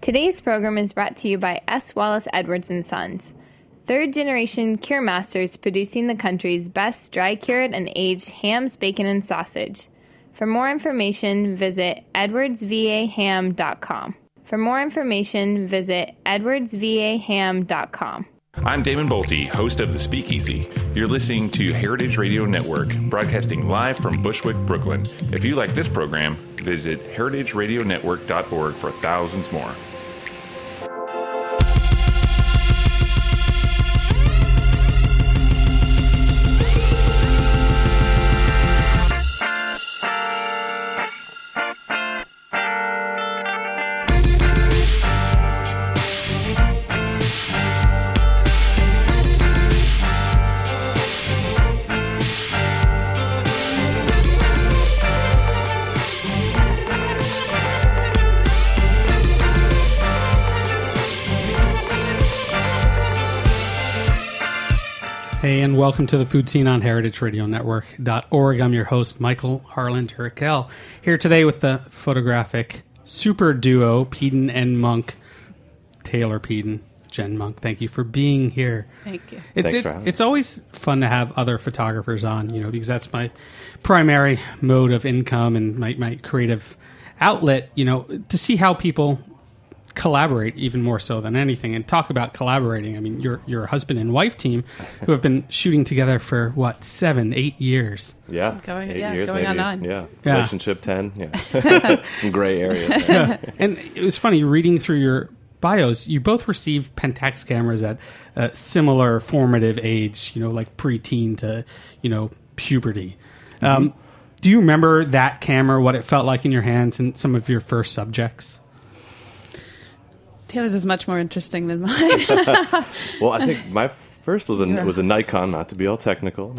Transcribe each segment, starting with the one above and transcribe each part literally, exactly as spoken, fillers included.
Today's program is brought to you by S. Wallace Edwards and Sons, third-generation cure masters producing the country's best dry-cured and aged hams, bacon, and sausage. For more information, visit edwards v a ham dot com. For more information, visit edwards v a ham dot com. I'm Damon Bolte, host of The Speakeasy. You're listening to Heritage Radio Network, broadcasting live from Bushwick, Brooklyn. If you like this program, visit heritage radio network dot org for thousands more. Hey, and welcome to the Food Scene on heritage radio network dot org. I'm your host, Michael Harlan Turkel, here today with the photographic super duo, Peden and Monk, Taylor Peden, Jen Monk. Thank you for being here. Thank you. It's, Thanks it, for having it's always fun to have other photographers on, you know, because that's my primary mode of income and my, my creative outlet, you know, to see how people collaborate even more so than anything, and talk about collaborating. I mean, your your husband and wife team who have been shooting together for what, seven, eight years. Yeah, Going- eight yeah, years, going maybe. on nine. Yeah. Yeah. Relationship ten. Yeah, some gray areas. There. Yeah. And it was funny reading through your bios. You both received Pentax cameras at a similar formative age, you know, like preteen to, you know, puberty. Mm-hmm. Um, do you remember that camera, what it felt like in your hands, and some of your first subjects? Taylor's is much more interesting than mine. Well, I think my first was a Yeah. was a Nikon, not to be all technical,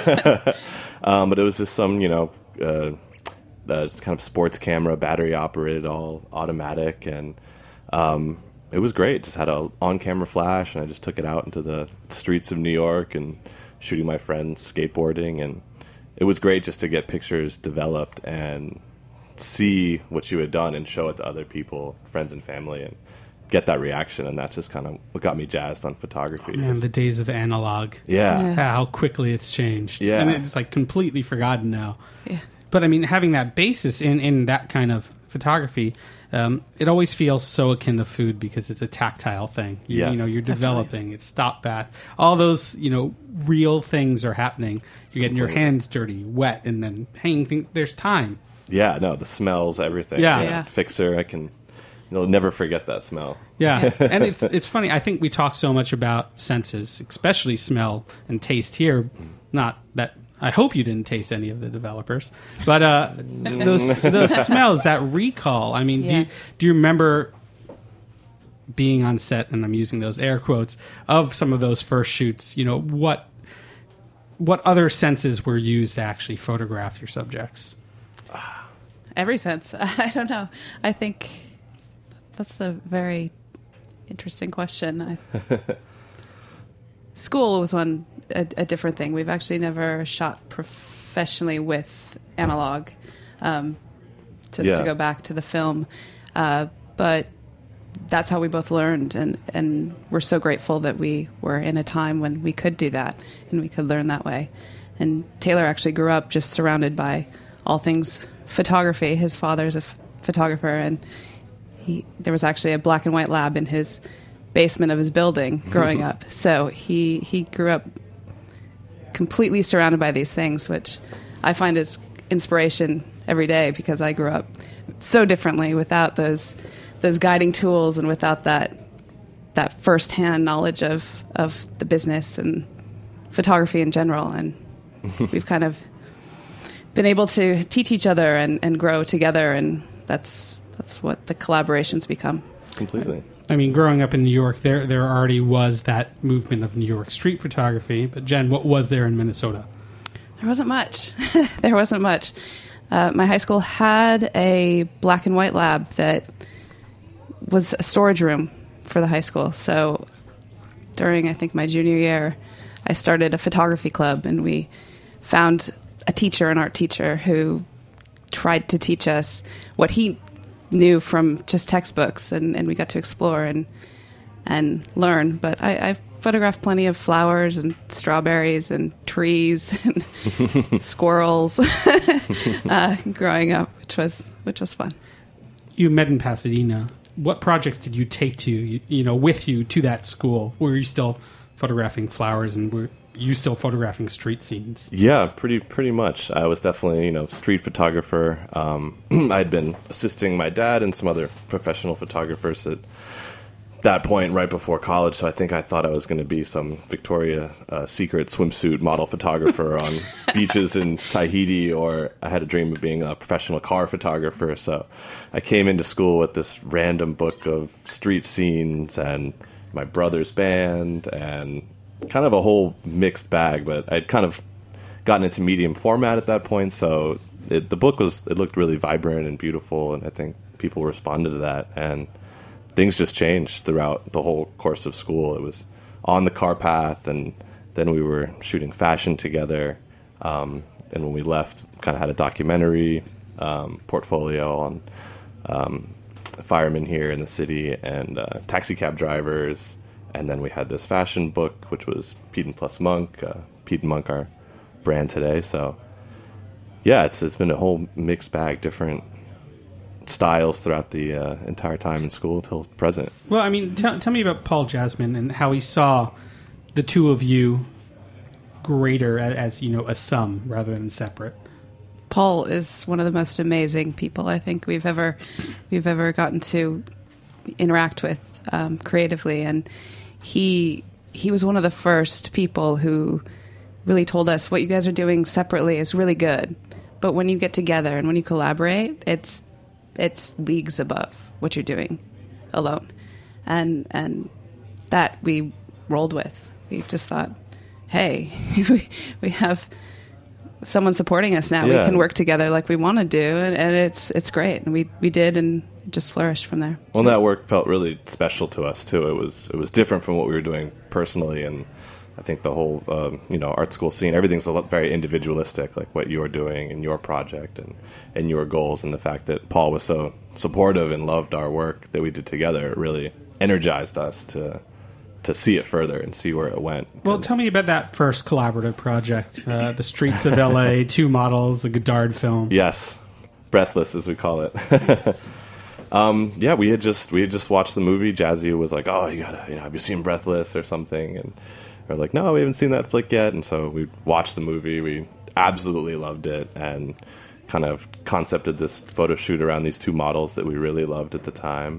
um, but it was just some, you know, uh, uh, kind of sports camera, battery operated, all automatic, and um, it was great. Just had a on camera flash, and I just took it out into the streets of New York and shooting my friends skateboarding, and it was great just to get pictures developed and see what you had done and show it to other people, friends and family, and get that reaction. And that's just kind of what got me jazzed on photography. Man, the days of analog. yeah. Yeah. How quickly it's changed. Yeah. And it's like completely forgotten now. Yeah. But I mean, having that basis in, in that kind of photography, um, it always feels so akin to food because it's a tactile thing. You, Yes. you know, you're developing, it's stop bath. All those, you know, real things are happening. You're getting your Completely. hands dirty, wet, and then hanging things. There's time. Yeah, no, the smells, everything. Yeah. You know, Yeah. Fixer, I can, you'll never forget that smell. Yeah, and it's it's funny. I think we talk so much about senses, especially smell and taste here. Not that I hope you didn't taste any of the developers, but uh, those those smells, that recall. I mean, do Yeah. you, do you remember being on set? And I'm using those air quotes of some of those first shoots. You know, what what other senses were used to actually photograph your subjects? Every sense. I don't know. I think that's a very interesting question. I, school was one a, a different thing. We've actually never shot professionally with analog. Um, just Yeah. to go back to the film, uh, but that's how we both learned, and and we're so grateful that we were in a time when we could do that and we could learn that way. And Taylor actually grew up just surrounded by all things photography. His father's a f- photographer, and he there was actually a black and white lab in his basement of his building growing up. So he he grew up completely surrounded by these things, which I find is inspiration every day, because I grew up so differently without those those guiding tools and without that that firsthand knowledge of of the business and photography in general. And we've kind of been able to teach each other and, and grow together, and that's that's what the collaborations become. Completely. I mean, growing up in New York, there there already was that movement of New York street photography. But Jen, what was there in Minnesota? There wasn't much. There wasn't much. Uh, my high school had a black and white lab that was a storage room for the high school. So during, I think, my junior year, I started a photography club, and we found a teacher, an art teacher, who tried to teach us what he knew from just textbooks, and, and we got to explore and and learn. But I, I photographed plenty of flowers and strawberries and trees and squirrels uh, growing up, which was which was fun. You met in Pasadena. What projects did you take to you, you know with you to that school? Were you still photographing flowers, and were you still photographing street scenes? Yeah, pretty pretty much. I was definitely, you know, street photographer. Um, I'd been assisting my dad and some other professional photographers at that point right before college, so I think I thought I was going to be some Victoria uh, Secret swimsuit model photographer on beaches in Tahiti, or I had a dream of being a professional car photographer. So I came into school with this random book of street scenes and my brother's band and kind of a whole mixed bag, but I'd kind of gotten into medium format at that point, so it, the book was, it looked really vibrant and beautiful, and I think people responded to that, and things just changed throughout the whole course of school. It was on the car path, and then we were shooting fashion together, um, and when we left, kind of had a documentary um, portfolio on um, firemen here in the city and uh, taxi cab drivers. And then we had this fashion book, which was Peden Plus Monk, uh, Peden Monk, our brand today. So, yeah, it's it's been a whole mixed bag, different styles throughout the uh, entire time in school till present. Well, I mean, tell, tell me about Paul Jasmine and how he saw the two of you greater as, as, you know, a sum rather than separate. Paul is one of the most amazing people I think we've ever we've ever gotten to interact with um, creatively, and he he was one of the first people who really told us what you guys are doing separately is really good, but when you get together and when you collaborate, it's it's leagues above what you're doing alone, and and that we rolled with. We just thought, hey, we we have someone supporting us now. Yeah. We can work together like we want to do, and, and it's it's great, and we we did, and it just flourished from there. Well, that work felt really special to us too. It was it was different from what we were doing personally, and I think the whole um, you know art school scene, everything's a lot, very individualistic, like what you're doing and your project and and your goals, and the fact that Paul was so supportive and loved our work that we did together, it really energized us to to see it further and see where it went. Well, tell me about that first collaborative project, uh, the streets of L A, two models, a Godard film. Yes, Breathless, as we call it. um, yeah, we had just we had just watched the movie. Jazzy was like, "Oh, you gotta, you know, have you seen Breathless or something?" And we're like, "No, we haven't seen that flick yet." And so we watched the movie. We absolutely loved it, and kind of concepted this photo shoot around these two models that we really loved at the time.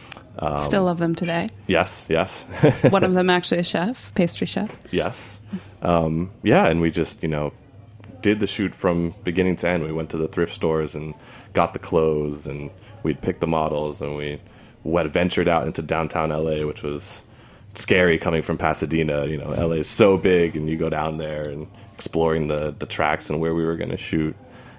Um, Still love them today. Yes, yes. One of them actually a chef, pastry chef. Yes. Um, yeah, and we just, you know, did the shoot from beginning to end. We went to the thrift stores and got the clothes, and we'd pick the models, and we went, ventured out into downtown L A, which was scary coming from Pasadena. You know, L A is so big, and you go down there and exploring the, the tracks and where we were going to shoot,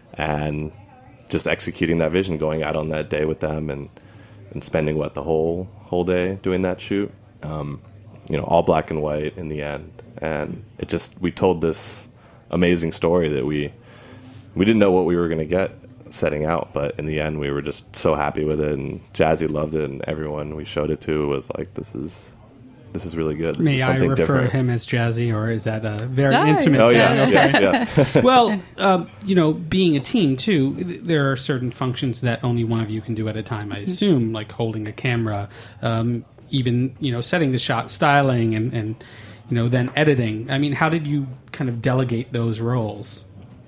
and just executing that vision, going out on that day with them, and and spending what the whole whole day doing that shoot, um, you know, all black and white in the end, and it just we told this amazing story that we we didn't know what we were going to get setting out, but in the end we were just so happy with it, and Jazzy loved it, and everyone we showed it to was like, "This is this is really good." This May is I something refer different. to him as Jazzy, or is that a very No, intimate? Oh thing? yeah, Okay. yes, yes. Well, um, you know, being a team too, th- there are certain functions that only one of you can do at a time. I assume, like holding a camera, um, even you know, setting the shot, styling, and, and you know, then editing. I mean, how did you kind of delegate those roles?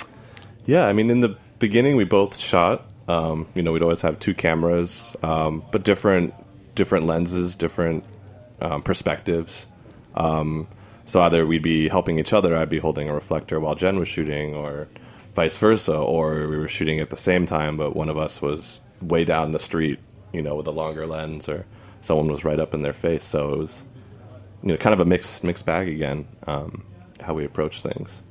Yeah, I mean, in the beginning, we both shot. Um, you know, we'd always have two cameras, um, but different different lenses, different um, perspectives. Um, so either we'd be helping each other, I'd be holding a reflector while Jen was shooting, or vice versa, or we were shooting at the same time, but one of us was way down the street, you know, with a longer lens, or someone was right up in their face. So it was, you know, kind of a mixed mixed bag again, um, how we approach things.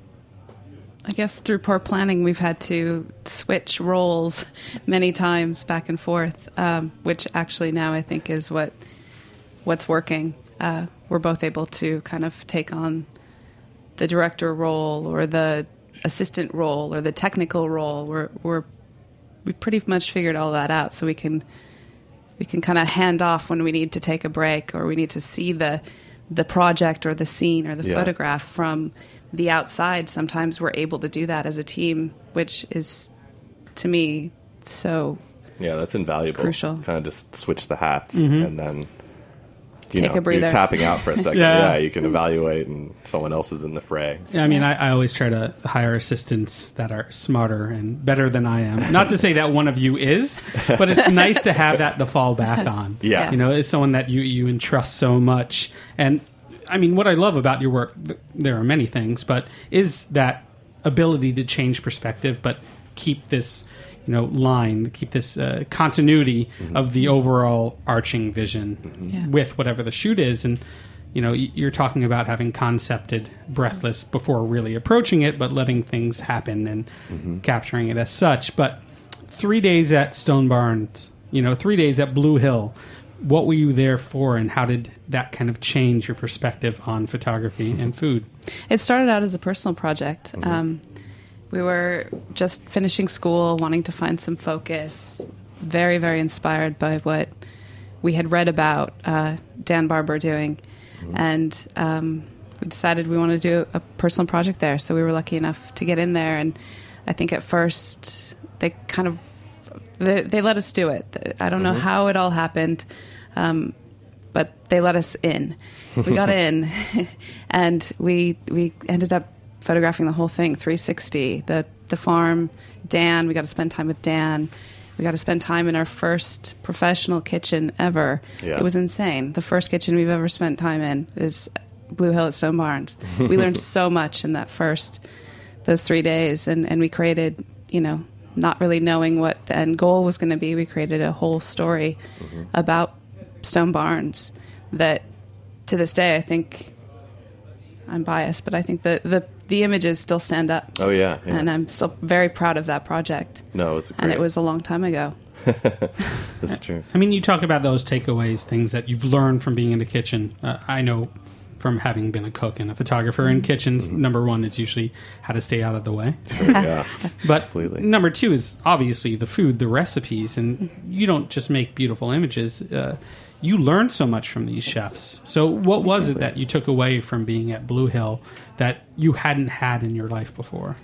I guess through poor planning, we've had to switch roles many times back and forth, um, which actually now I think is what what's working. Uh, we're both able to kind of take on the director role or the assistant role or the technical role. We're we're we pretty much figured all that out, so we can we can kind of hand off when we need to take a break, or we need to see the the project or the scene or the Yeah. photograph from the outside. Sometimes we're able to do that as a team, which is, to me, so Yeah, that's invaluable. Crucial. Kind of just switch the hats Mm-hmm. and then you Take know, a breather. You're tapping out for a second. Yeah. yeah. you can evaluate, and someone else is in the fray. Yeah, I mean, I, I always try to hire assistants that are smarter and better than I am. Not to say that one of you is, but it's nice to have that to fall back on. Yeah. You know, it's someone that you, you entrust so much. And, I mean, what I love about your work, th- there are many things, but is that ability to change perspective, but keep this, you know, line, keep this uh, continuity Mm-hmm. of the overall arching vision Yeah. with whatever the shoot is. And, you know, y- you're talking about having concepted Breathless before really approaching it, but letting things happen and Mm-hmm. capturing it as such. But three days at Stone Barns, you know, three days at Blue Hill, what were you there for, and how did that kind of change your perspective on photography and food? It started out as a personal project. Mm-hmm. Um, we were just finishing school, wanting to find some focus, very, very inspired by what we had read about uh, Dan Barber doing. Mm-hmm. And um, we decided we wanted to do a personal project there. So we were lucky enough to get in there. And I think at first they kind of, they, they let us do it. I don't know how it all happened, um, but they let us in. We got in, and we we ended up photographing the whole thing, three sixty. The the farm, Dan. We got to spend time with Dan. We got to spend time in our first professional kitchen ever. Yeah. It was insane. The first kitchen we've ever spent time in is Blue Hill at Stone Barns. We learned so much in that first those three days, and and we created, you know, not really knowing what the end goal was going to be. We created a whole story Mm-hmm. about Stone Barns that, to this day, I think, I'm biased, but I think the the, the images still stand up. Oh, yeah. yeah. And I'm still very proud of that project. no, it's great. And it was a long time ago. That's true. I mean, you talk about those takeaways, things that you've learned from being in the kitchen. Uh, I know from having been a cook and a photographer in kitchens, number one is usually how to stay out of the way. Sure, yeah. But Completely. number two is obviously the food, the recipes, and you don't just make beautiful images. Uh, you learn so much from these chefs. So what was it that you took away from being at Blue Hill that you hadn't had in your life before?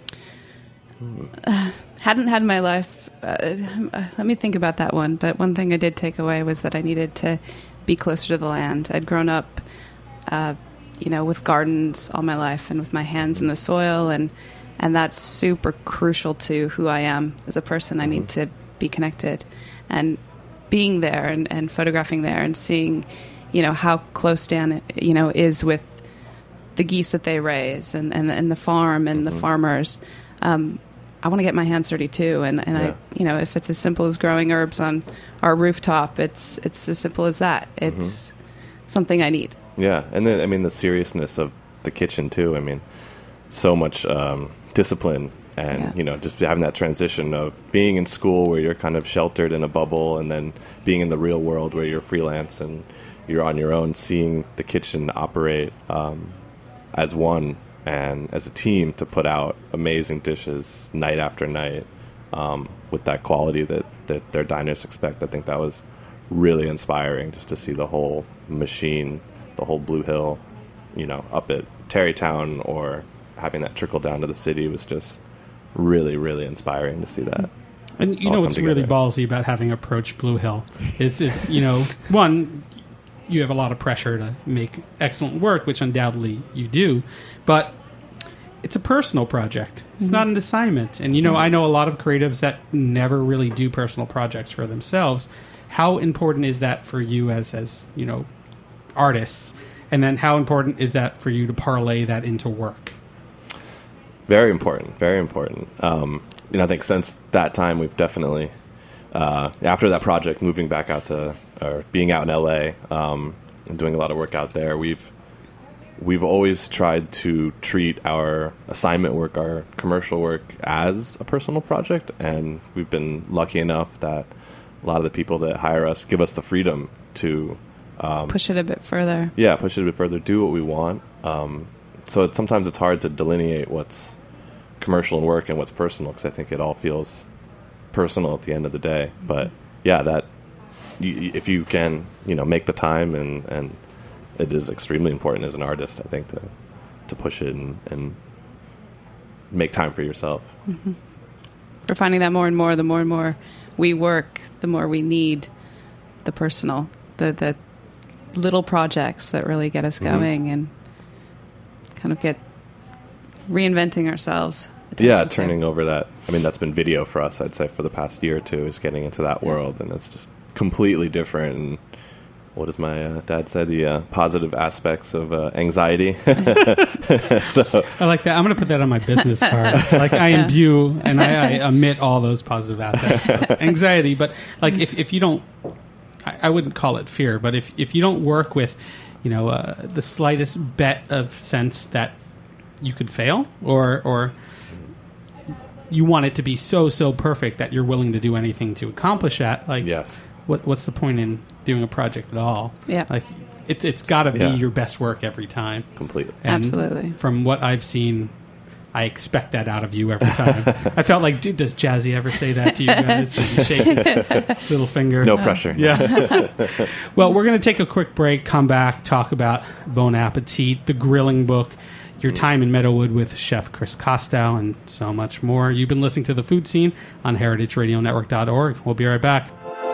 Hadn't had in my life. Uh, let me think about that one. But one thing I did take away was that I needed to be closer to the land. I'd grown up, uh, you know, with gardens all my life and with my hands in the soil, and and that's super crucial to who I am as a person. I need to be connected, and being there and, and photographing there and seeing, you know, how close Dan, you know, is with the geese that they raise and, and, and the farm and the farmers. Um, I want to get my hands dirty too, and, and Yeah. I, you know, if it's as simple as growing herbs on our rooftop, it's it's as simple as that. It's something I need. Yeah, and then I mean the seriousness of the kitchen too. I mean, so much um, discipline, and Yeah. you know, just having that transition of being in school where you're kind of sheltered in a bubble, and then being in the real world where you're freelance and you're on your own, seeing the kitchen operate um, as one and as a team to put out amazing dishes night after night um, with that quality that, that their diners expect. I think that was really inspiring, just to see the whole machine, the whole Blue Hill, you know, up at Terrytown, or having that trickle down to the city was just really, really inspiring to see that. And you all know come what's really together. ballsy about having approached Blue Hill is, is you know, one, you have a lot of pressure to make excellent work, which undoubtedly you do, but it's a personal project. It's not an assignment. And, you know, I know a lot of creatives that never really do personal projects for themselves. How important is that for you as, as you know, artists? And then how important is that for you to parlay that into work? Very important, very important. Um, you know, I think since that time, we've definitely, uh, after that project, moving back out to, or being out in L A um, and doing a lot of work out there, we've we've always tried to treat our assignment work, our commercial work, as a personal project, and we've been lucky enough that a lot of the people that hire us give us the freedom to Push it a bit further. yeah, push it a bit further, do what we want. Um, so it, sometimes it's hard to delineate what's commercial and work and what's personal, because I think it all feels personal at the end of the day. But yeah, that you, if you can, you know, make the time, and, and it is extremely important as an artist, I think, to to push it and, and make time for yourself. Mm-hmm. We're finding that more and more. The more and more we work, the more we need the personal, the the little projects that really get us going mm-hmm. and kind of get reinventing ourselves. Yeah, turning over that. I mean, that's been video for us, I'd say, for the past year or two, is getting into that yeah. world, and it's just completely different. And what does my uh, dad say? The uh, positive aspects of uh, anxiety. So I like that. I'm going to put that on my business card. Like, I imbue and I, I emit all those positive aspects of anxiety. But like, if if you don't, I, I wouldn't call it fear. But if if you don't work with, you know, uh, the slightest bet of sense that you could fail, or or you want it to be so so perfect that you're willing to do anything to accomplish that, like, yes. what what's the point in doing a project at all? Yeah, like it, it's got to be yeah. your best work every time. Completely, and absolutely. From what I've seen, I expect that out of you every time. I felt like, dude, does Jazzy ever say that to you guys? Does he shake his little finger? No pressure. Yeah. Well, we're going to take a quick break, come back, talk about Bon Appetit, the grilling book, your time in Meadowood with Chef Chris Costow, and so much more. You've been listening to The Food Scene on heritage radio network dot org. We'll be right back.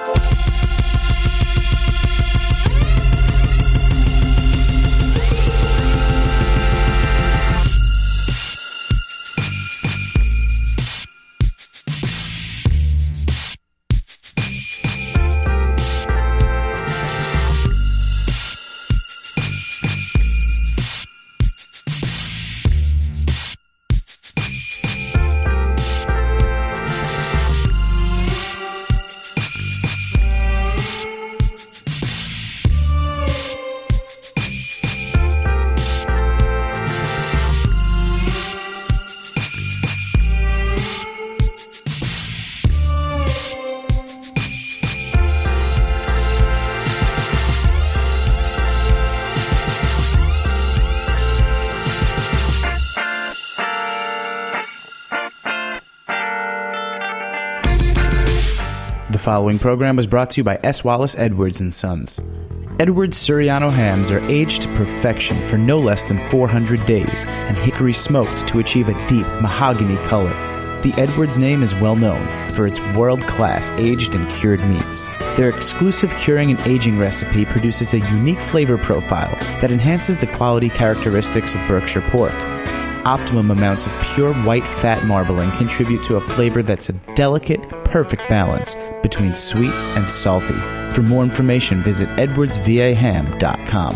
The following program was brought to you by S. Wallace Edwards and Sons. Edwards Suriano hams are aged to perfection for no less than four hundred days and hickory smoked to achieve a deep mahogany color. The Edwards name is well known for its world-class aged and cured meats. Their exclusive curing and aging recipe produces a unique flavor profile that enhances the quality characteristics of Berkshire pork. Optimum amounts of pure white fat marbling contribute to a flavor that's a delicate, perfect balance between sweet and salty. For more information, visit edwards v a ham dot com.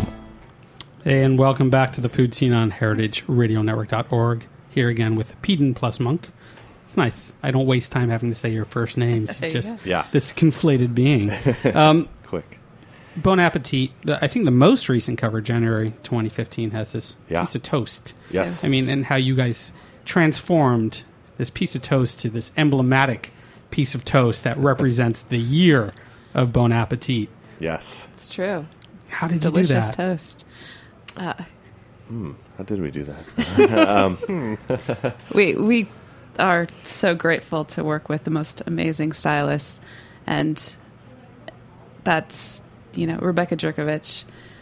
And welcome back to The Food Scene on heritage radio network dot org. Here again with Peden plus Monk. It's nice. I don't waste time having to say your first names. Just yeah. this conflated being. Um, Quick. Bon Appetit, the, I think the most recent cover, January twenty fifteen, has this yeah. piece of toast. Yes. I mean, and how you guys transformed this piece of toast to this emblematic piece of toast that represents the year of Bon Appetit. Yes. It's true. How did Delicious you do that? toast. Uh, hmm. How did we do that? um, we we are so grateful to work with the most amazing stylists, and that's, you know, Rebecca Jerkovich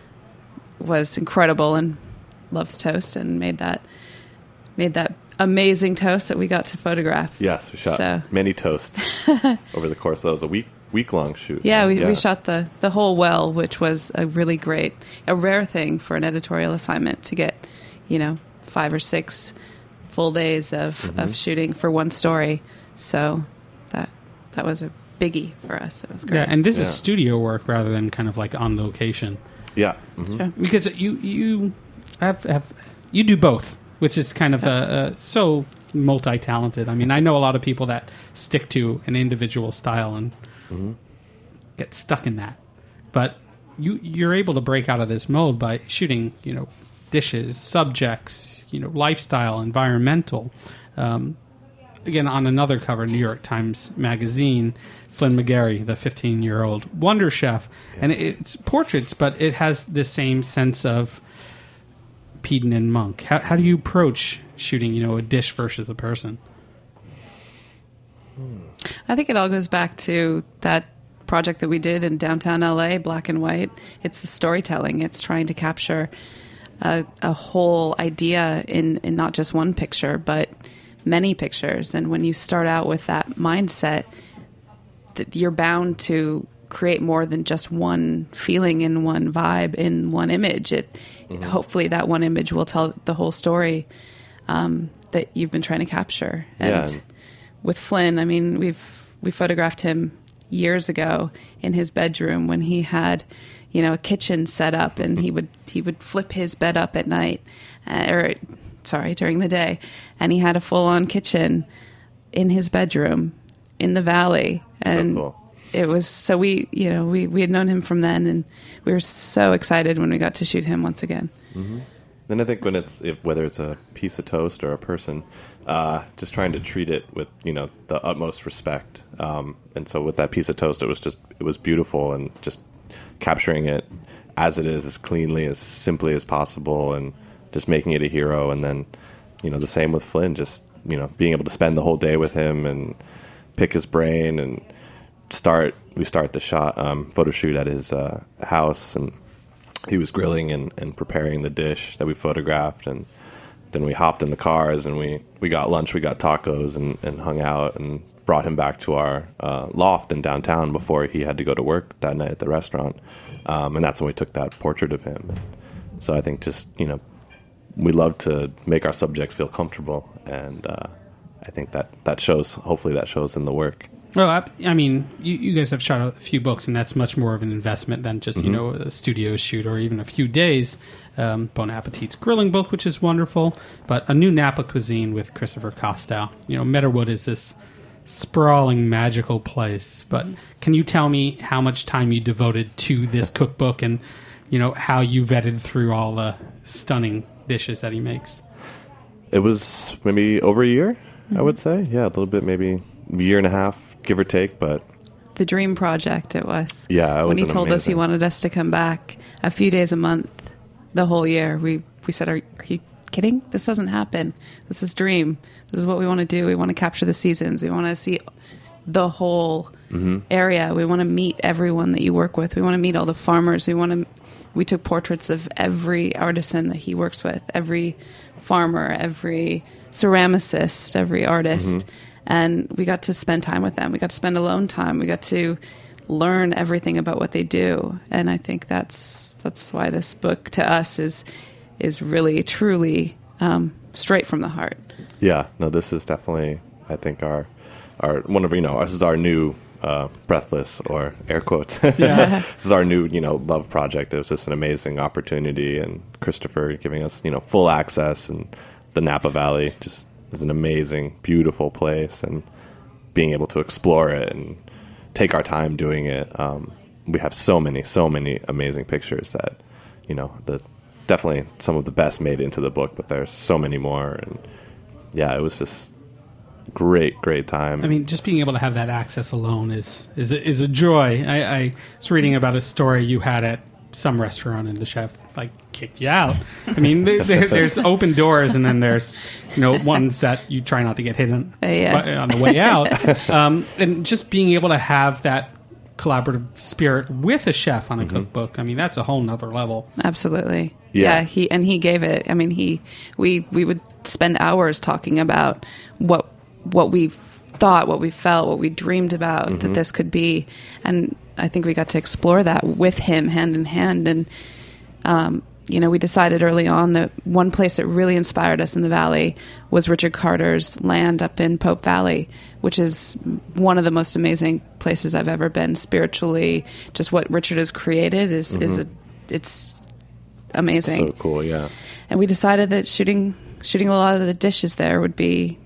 was incredible and loves toast and made that made that amazing toast that we got to photograph. Yes, we shot so. many toasts over the course. That was a week week long shoot. Yeah, we, yeah. we shot the the whole well, which was a really great, a rare thing for an editorial assignment to get, you know, five or six full days of, mm-hmm. of shooting for one story. So that that was a biggie for us. It was great. Yeah, and this yeah. is studio work rather than kind of like on location. Yeah, mm-hmm. Sure. Because you you have, have you do both, which is kind of uh, uh, so multi-talented. I mean, I know a lot of people that stick to an individual style and mm-hmm. get stuck in that, but you you're able to break out of this mode by shooting, you know, dishes, subjects, you know, lifestyle, environmental. Um, again, on another cover, New York Times Magazine, Flynn McGarry, the fifteen-year-old wonder chef. Yes. And it, it's portraits, but it has the same sense of Peden and Monk. How, how do you approach shooting, you know, a dish versus a person? I think it all goes back to that project that we did in downtown L A, Black and White. It's the storytelling. It's trying to capture a, a whole idea in, in not just one picture, but many pictures. And when you start out with that mindset, that you're bound to create more than just one feeling in one vibe in one image. It mm-hmm. hopefully that one image will tell the whole story um, that you've been trying to capture. And yeah. with Flynn, I mean, we've we photographed him years ago in his bedroom when he had, you know, a kitchen set up, and he would he would flip his bed up at night, uh, or sorry, during the day, and he had a full on kitchen in his bedroom in the valley, and. So cool. It was so we, you know, we, we had known him from then, and we were so excited when we got to shoot him once again. Mm-hmm. And I think when it's if, whether it's a piece of toast or a person, uh, just trying to treat it with you know the utmost respect. Um, and so with that piece of toast, it was just it was beautiful, and just capturing it as it is, as cleanly, as simply as possible, and just making it a hero. And then you know the same with Flynn, just you know being able to spend the whole day with him and pick his brain and. Start we start the shot um, photo shoot at his uh, house, and he was grilling and, and preparing the dish that we photographed, and then we hopped in the cars and we, we got lunch, we got tacos and, and hung out, and brought him back to our uh, loft in downtown before he had to go to work that night at the restaurant, um, and that's when we took that portrait of him. So I think just you know we love to make our subjects feel comfortable, and uh, I think that that shows. Hopefully that shows in the work. Well, I, I mean, you, you guys have shot a few books, and that's much more of an investment than just, mm-hmm. you know, a studio shoot or even a few days. Um, Bon Appetit's grilling book, which is wonderful, but a new Napa cuisine with Christopher Costow. You know, Meadowood is this sprawling, magical place, but can you tell me how much time you devoted to this cookbook and, you know, how you vetted through all the stunning dishes that he makes? It was maybe over a year, mm-hmm. I would say. Yeah, a little bit, maybe a year and a half. Give or take, but the dream project it was. Yeah, it was when he told amazing. us he wanted us to come back a few days a month, the whole year. We we said, "Are, are you kidding? This doesn't happen. This is dream. This is what we want to do. We want to capture the seasons. We want to see the whole mm-hmm. area. We want to meet everyone that you work with. We want to meet all the farmers. We want to." We took portraits of every artisan that he works with, every farmer, every ceramicist, every artist. Mm-hmm. And we got to spend time with them. We got to spend alone time. We got to learn everything about what they do. And I think that's that's why this book to us is is really, truly um, straight from the heart. Yeah, no, this is definitely, I think, our our one of you know this is our new uh, Breathless, or air quotes. Yeah. This is our new you know love project. It was just an amazing opportunity, and Christopher giving us you know full access, and the Napa Valley just. Is an amazing, beautiful place, and being able to explore it and take our time doing it. Um, we have so many, so many amazing pictures that, you know, the definitely some of the best made it into the book, but there's so many more. And yeah, it was just great, great time. I mean, just being able to have that access alone is is a, is a joy. I, I was reading about a story you had at some restaurant, and the chef like kicked you out. I mean, there, there's open doors, and then there's you know ones that you try not to get hit on, uh, yes. on the way out. Um, and just being able to have that collaborative spirit with a chef on a mm-hmm. cookbook, I mean, that's a whole nother level. Absolutely, yeah. yeah. He and he gave it. I mean, he we we would spend hours talking about what what we thought, what we felt, what we dreamed about mm-hmm. that this could be, and I think we got to explore that with him hand in hand. And, um, you know, we decided early on that one place that really inspired us in the Valley was Richard Carter's land up in Pope Valley, which is one of the most amazing places I've ever been spiritually. Just what Richard has created is, mm-hmm. is a, it's amazing. So cool, yeah. And we decided that shooting, shooting a lot of the dishes there would be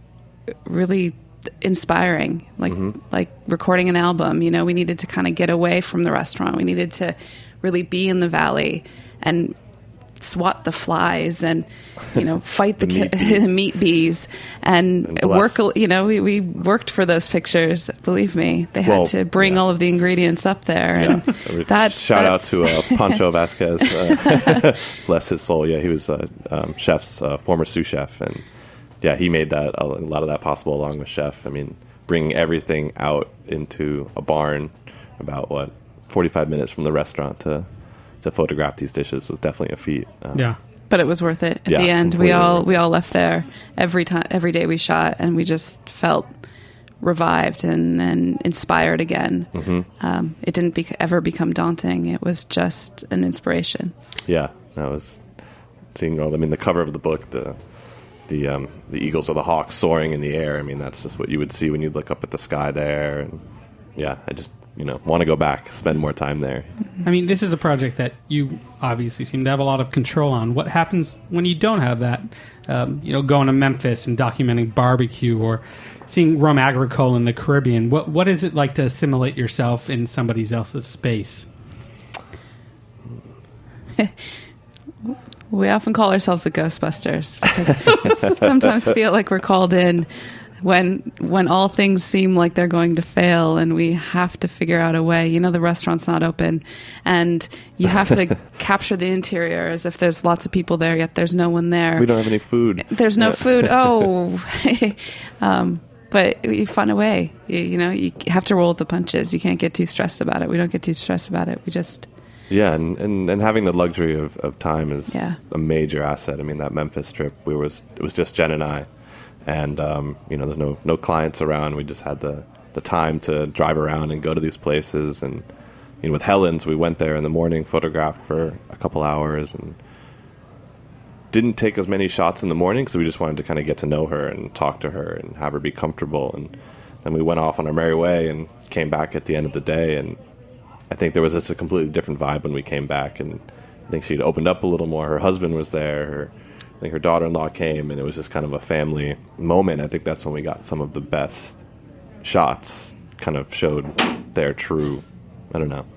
really inspiring, like mm-hmm. like recording an album. You know, we needed to kind of get away from the restaurant. We needed to really be in the valley and swat the flies and you know fight the, the meat, ki- bees. meat bees and, and work. You know, we, we worked for those pictures. Believe me, they had well, to bring yeah. all of the ingredients up there. Yeah. And that's shout that's... out to uh, Pancho Vasquez, uh, bless his soul. Yeah, he was uh, um, chef's uh, former sous chef, and yeah, he made that a lot of that possible along with Chef. I mean, bring everything out into a barn about, what, forty-five minutes from the restaurant to to photograph these dishes was definitely a feat. Um, Yeah. But it was worth it. At Yeah, the end, we completely all worth it. we all left there every time, every day we shot, and we just felt revived and, and inspired again. Mm-hmm. Um, it didn't bec- ever become daunting. It was just an inspiration. Yeah, that was seeing all. I mean, the cover of the book, the the um, the eagles or the hawks soaring in the air. I mean, that's just what you would see when you look up at the sky there. And yeah, I just you know want to go back, spend more time there. I mean, this is a project that you obviously seem to have a lot of control on. What happens when you don't have that? Um, you know, going to Memphis and documenting barbecue, or seeing rum agricole in the Caribbean. What what is it like to assimilate yourself in somebody else's space? We often call ourselves the Ghostbusters because we sometimes feel like we're called in when when all things seem like they're going to fail, and we have to figure out a way. You know, the restaurant's not open, and you have to capture the interior as if there's lots of people there, yet there's no one there. We don't have any food. There's no Yeah. food. Oh, um, but you find a way. You, you know, you have to roll with the punches. You can't get too stressed about it. We don't get too stressed about it. We just Yeah, and, and, and having the luxury of, of time is Yeah. a major asset. I mean, that Memphis trip, we was it was just Jen and I, and um, you know, there's no no clients around. We just had the, the time to drive around and go to these places. And you know, with Helen's, we went there in the morning, photographed for a couple hours, and didn't take as many shots in the morning because we just wanted to kind of get to know her and talk to her and have her be comfortable. And then we went off on our merry way and came back at the end of the day. And I think there was just a completely different vibe when we came back, and I think she'd opened up a little more. Her husband was there. Her, I think her daughter-in-law came, and it was just kind of a family moment. I think that's when we got some of the best shots, kind of showed their true, I don't know.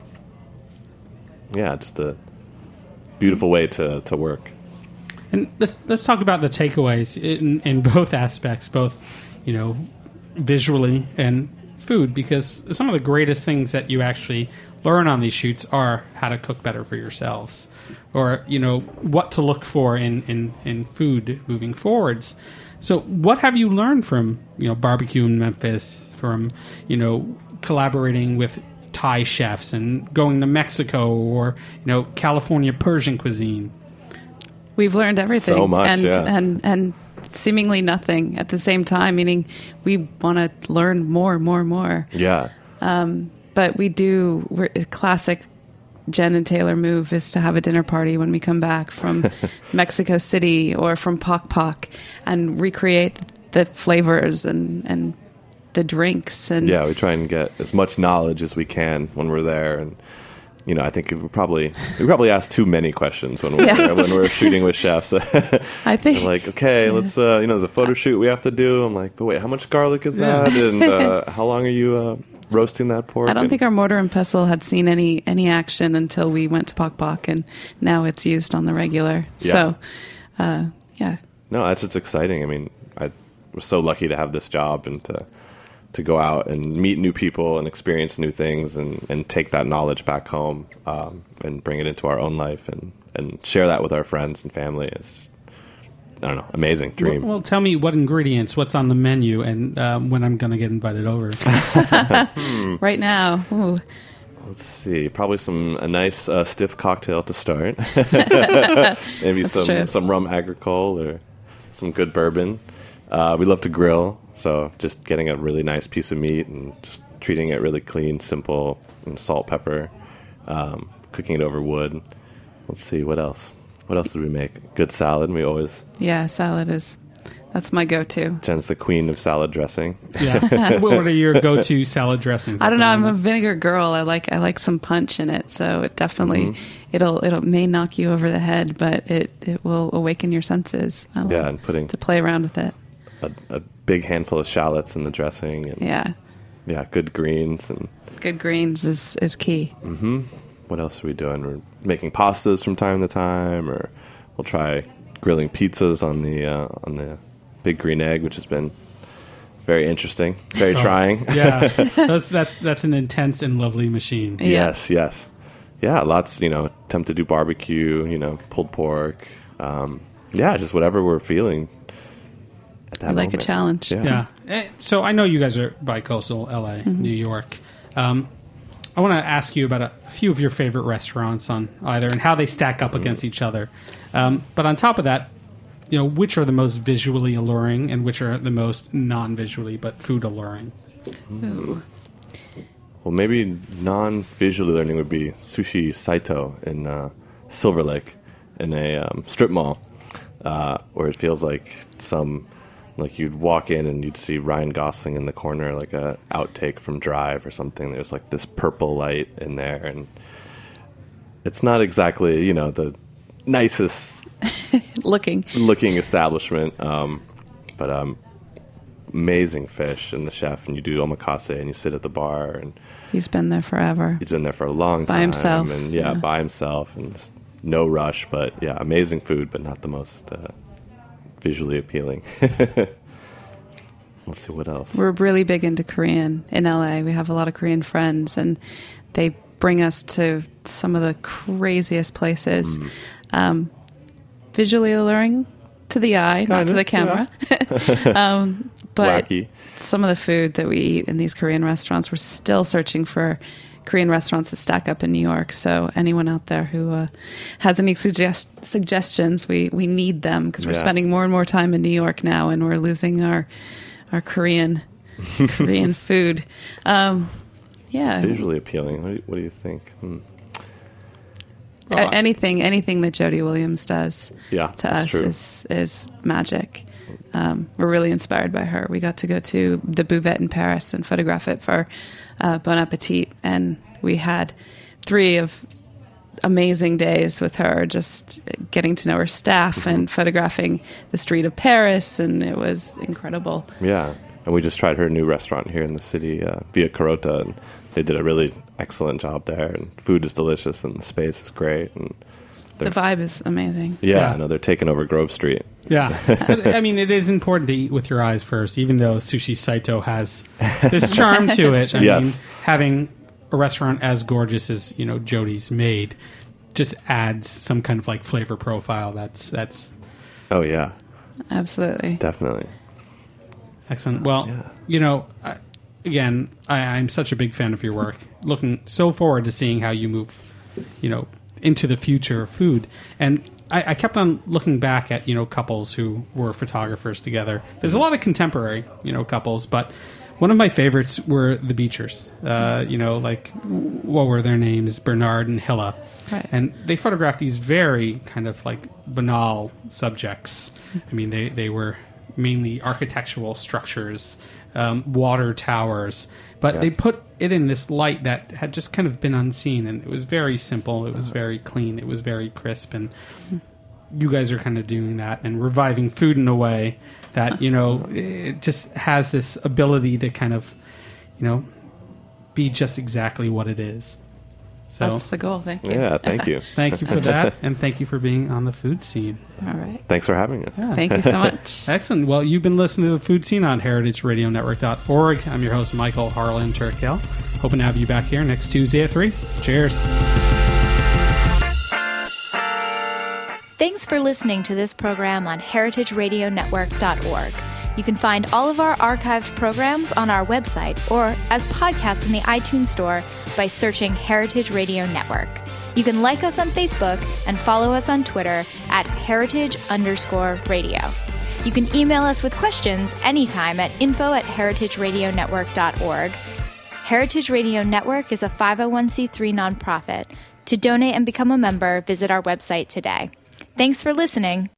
Yeah, just a beautiful way to, to work. And let's let's talk about the takeaways in, in both aspects, both you know, visually and food, because some of the greatest things that you actually learn on these shoots are how to cook better for yourselves, or you know what to look for in, in, in food moving forwards. So what have you learned from you know barbecue in Memphis, from you know collaborating with Thai chefs and going to Mexico, or you know California Persian cuisine? We've learned everything, So much, and yeah. and and seemingly nothing at the same time. Meaning, we want to learn more, more, more. Yeah. But we do. We're, a classic Jen and Taylor move is to have a dinner party when we come back from Mexico City or from Pok Pok, and recreate the flavors and and the drinks. And Yeah, we try and get as much knowledge as we can when we're there. And you know, I think we probably we probably ask too many questions when we're Yeah. there, when we're shooting with chefs. I think They're like, okay, let's uh, you know, there's a photo shoot we have to do. I'm like, but wait, how much garlic is that? And uh, how long are you uh, roasting that pork? I don't And- think our mortar and pestle had seen any any action until we went to Pok Pok, and now it's used on the regular. Yeah. So, uh, yeah, No, that's it's exciting. I mean, I was so lucky to have this job and to to go out and meet new people and experience new things and, and take that knowledge back home um, and bring it into our own life and, and share that with our friends and family is, I don't know, amazing dream. Well, well, tell me what ingredients, what's on the menu, and um, when I'm going to get invited over. right now, ooh, Let's see, probably some a nice uh, stiff cocktail to start. Maybe That's some true. some rum agricole or some good bourbon. Uh, we love to grill, so just getting a really nice piece of meat and just treating it really clean, simple, and salt, pepper, um, cooking it over wood. Let's see, what else? What else did we make? Good salad. We always, yeah, salad is that's my go-to. Jen's the queen of salad dressing. Yeah. What are your go-to salad dressings? I don't know. I'm a vinegar girl. I like I like some punch in it, so it definitely Mm-hmm. it'll it'll may knock you over the head, but it, it will awaken your senses. I Yeah, love and putting to play around with it. a, a big handful of shallots in the dressing. And Yeah, yeah, good greens and good greens is is key. what else are we doing? We're making pastas from time to time, or we'll try grilling pizzas on the uh, on the big green egg, which has been very interesting, very trying. Yeah, that's that's that's an intense and lovely machine. Yeah. Yes, yes, yeah. Lots, you know, attempt to do barbecue, you know, pulled pork. Um, yeah, just whatever we're feeling at that I like a moment. challenge. Yeah. Yeah, Eh, So I know you guys are bi-coastal, L A, Mm-hmm. New York. Um, I want to ask you about a few of your favorite restaurants on either and how they stack up against each other. Um, but on top of that, you know, which are the most visually alluring and which are the most non-visually but food alluring? Ooh. Well, maybe non-visually learning would be Sushi Saito in uh, Silver Lake in a um, strip mall, uh, where it feels like some, like you'd walk in and you'd see Ryan Gosling in the corner, like a outtake from Drive or something. There's like this purple light in there, and it's not exactly, you know, the nicest Looking. looking establishment, um, but um, amazing fish and the chef, and you do omakase and you sit at the bar, and He's been there forever. he's been there for a long By time, himself. and yeah, Yeah. by himself, and just no rush, but yeah, amazing food, but not the most uh, visually appealing. Let's see what else. We're really big into Korean in L A. We have a lot of Korean friends, and they bring us to some of the craziest places. Mm. Um, visually alluring to the eye, not to the camera. um, but Wacky. some of the food that we eat in these Korean restaurants, we're still searching for Korean restaurants that stack up in New York. So anyone out there who uh, has any suggest- suggestions, we, we need them because we're Yes. spending more and more time in New York now, and we're losing our our Korean Korean food. Um, yeah, Visually appealing. What do you, what do you think? Hmm. A- anything anything that Jodie Williams does Yeah, to that's us true. is is magic. Um, we're really inspired by her. We got to go to the Buvette in Paris and photograph it for uh, Bon Appetit, and we had three of amazing days with her, just getting to know her staff Mm-hmm. and photographing the street of Paris, and it was incredible. Yeah, and we just tried her new restaurant here in the city, uh, Via Carota, and they did a really excellent job there, and food is delicious, and the space is great, and The vibe is amazing. yeah, Yeah. I know they're taking over Grove Street. Yeah. I mean, it is important to eat with your eyes first, even though Sushi Saito has this charm to it. I Yes. mean, having a restaurant as gorgeous as, you know, Jodie's made just adds some kind of like flavor profile. That's that's Oh yeah, Absolutely. definitely. excellent. Well, Yeah. you know, I, again, I, I'm such a big fan of your work. Looking so forward to seeing how you move, you know, into the future of food. And I, I kept on looking back at, you know, couples who were photographers together. There's a lot of contemporary, you know, couples, but one of my favorites were the Beechers. Uh, you know, like, what were their names? Bernard and Hilla. Right. And they photographed these very kind of like banal subjects. I mean, they, they were mainly architectural structures, um, water towers, but they Yes. put it in this light that had just kind of been unseen, and it was very simple. It was very clean. It was very crisp, and you guys are kind of doing that and reviving food in a way that, you know, it just has this ability to kind of, you know, be just exactly what it is. So That's the goal. Thank you. Yeah, thank you. thank you for that, and thank you for being on the food scene. All right. Thanks for having us. Thank you so much. Excellent. Well, you've been listening to the food scene on heritage radio network dot org. I'm your host, Michael Harlan Turkel. Hoping to have you back here next Tuesday at three. Cheers. Thanks for listening to this program on heritage radio network dot org. You can find all of our archived programs on our website or as podcasts in the iTunes Store by searching Heritage Radio Network. You can like us on Facebook and follow us on Twitter at heritage underscore radio. You can email us with questions anytime at info at heritage radio network dot org. Heritage Radio Network is a five oh one c three nonprofit. To donate and become a member, visit our website today. Thanks for listening.